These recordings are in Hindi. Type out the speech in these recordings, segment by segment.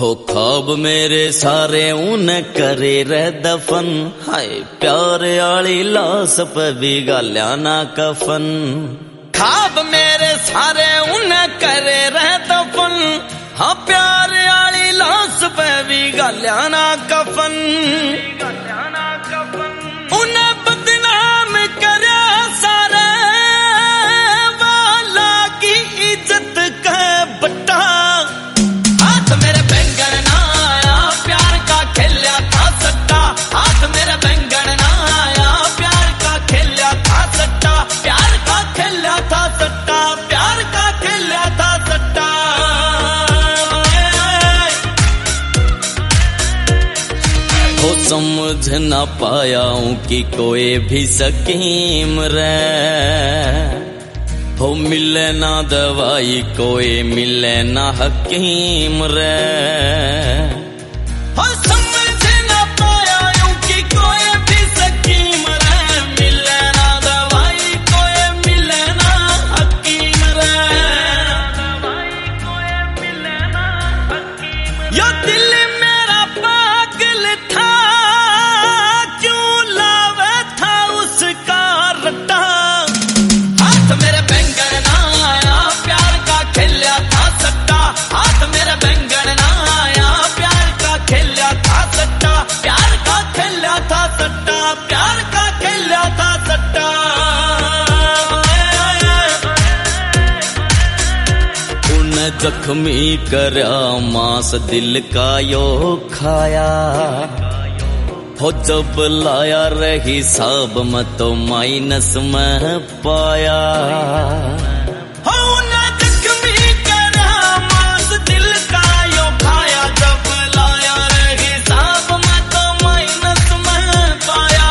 हो ख्वाब मेरे सारे उन करे रह दफन, हाय प्यार आली लाश पे भी गाल्या ना कफन। ख्वाब मेरे सारे उन करे रह दफन, हाँ प्यार आली लाश पे भी गाल्या ना कफन। उन्हें बदनाम करया सारे वाला की इज्जत का बट्टा। हाथ मेरे बैंगन ना आया प्यार का खेलिया था सट्टा, हाथ मेरे बैंगन ना आया प्यार का खेलिया था सट्टा, प्यार का खेलिया था सट्टा, प्यार का खेलिया था सट्टा। हो समझ ना पाया हूं कि कोई भी सकीम रे, हो मिले ना दवाई कोई मिले ना हकीम रे। हो समझ ना पाया हूं कि कोई भी सकीम रे, मिले ना दवाई कोई मिले ना हकीम रे। यो दिल मेरा पागल था क्यों लावे था उसका रट्टा। हाथ मेरे बैंगन ना आया प्यार का खेलिया था सट्टा, हाथ मेरे बैंगन ना आया प्यार का खेलिया था सट्टा, प्यार का खेलिया था सट्टा, प्यार का खेलिया था सट्टा। उन्हें जख्मी करया मांस दिल का यो खाया, हो जब लाया रही साब में तो माइनस में पाया। हो उन्हें जख्मी करा मांस दिल का यो खाया, जब लाया रही साब में तो माइनस में पाया।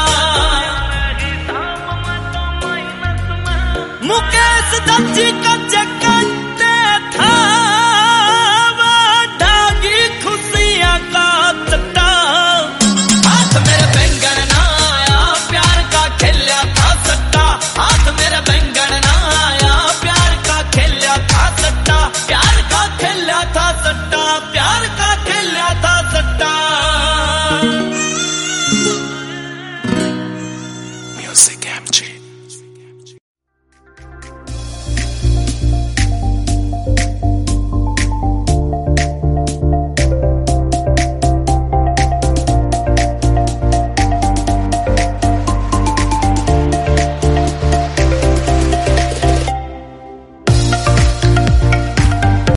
मुकेश दत्ती का चकते था वो ढागी खुशियां का चट्टा। हाथ मेरे बैंगन ना आया प्यार का खेलिया था सट्टा, हाथ मेरे बैंगन ना आया प्यार का खेलिया था सट्टा, प्यार का खेलिया था सट्टा, प्यार का खेलिया था सट्टा। Music MG।